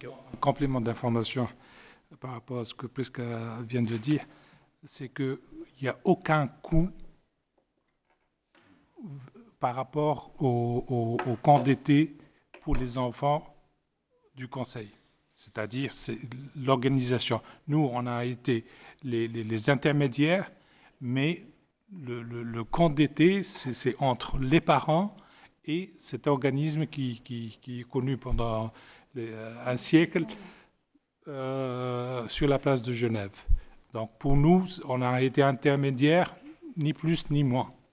Un complément d'information par rapport à ce que Prisca vient de dire, c'est qu'il n'y a aucun coût par rapport au camp d'été pour les enfants du Conseil. C'est-à-dire, c'est l'organisation. Nous, on a été les intermédiaires, mais le camp d'été, c'est entre les parents et cet organisme qui est connu pendant un siècle sur la place de Genève. Donc pour nous, on a été intermédiaire, ni plus ni moins.